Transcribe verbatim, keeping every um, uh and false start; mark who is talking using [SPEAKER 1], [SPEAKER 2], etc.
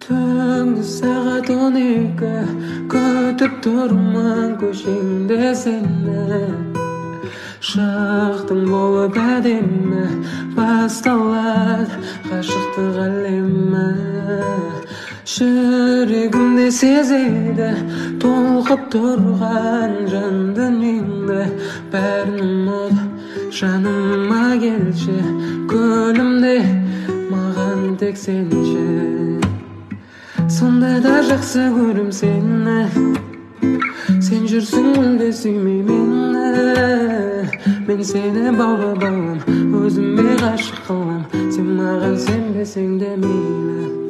[SPEAKER 1] Түнгі сағат он екі, күтіп тұрмын көшеңде сені. Шақтың болып әдемі, басталады ғашықтық әлемі. Жүрегімде сезеді толқып тұрған жан дүниеңді. Бәрін ұмыт, жаныма келші, көлімде маған тек сенші. Сонда да жақсы көрім сені, сен жүрсің мүлде сүймей мені. Мен сені бауға балам, өзіме ғашық қылам, сен маған сенбесең де мейлі.